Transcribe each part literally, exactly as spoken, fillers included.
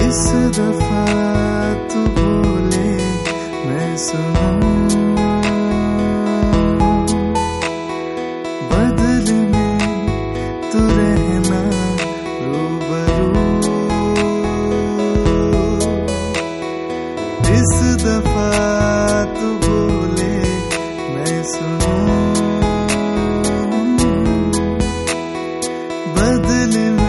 इस दफा तू बोले मैं सुनूं, बदल में तू रहना रूबरू। इस दफा तू बोले मैं सुनूं, बदल में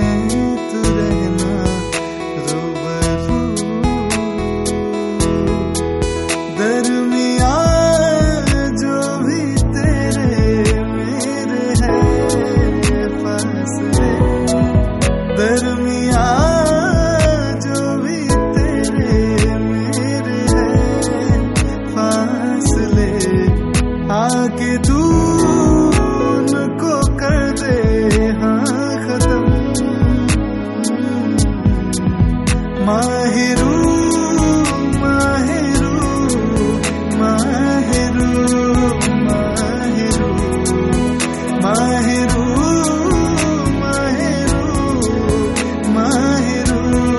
आके तू उनको कर दे हाँ खत्म। माहिरू माहिरू माहिरू माहिरू माहिरू माहिरू माहिरू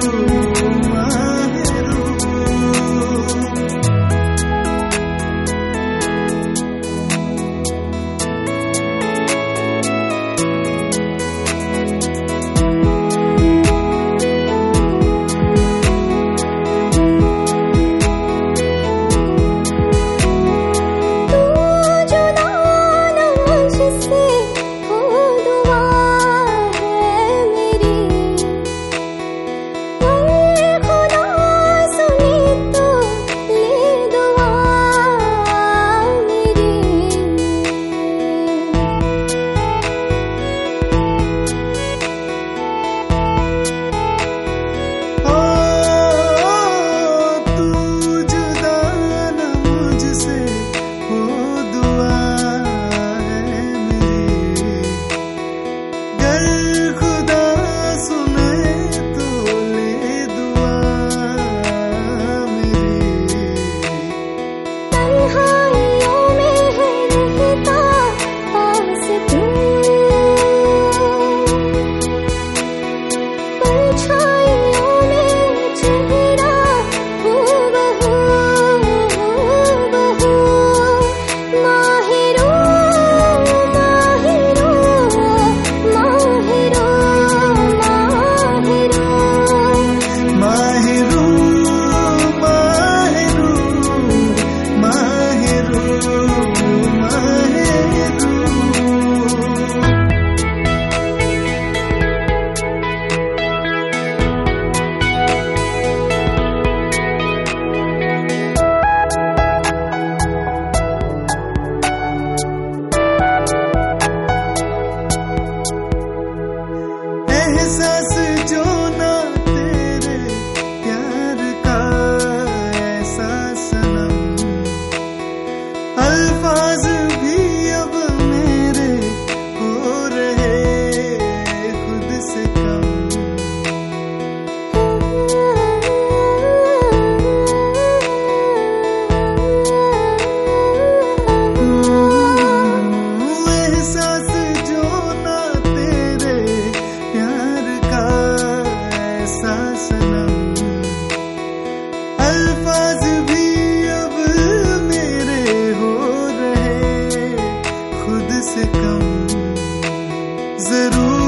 एहसास जो ना तेरे प्यार का ऐसा सनम, अल्फाज भी अब मेरे हो रहे खुद से कम। एहसास जो ना तेरे प्यार का ऐसा सनम, अल्फाज भी अब मेरे हो रहे खुद से कम। जरूर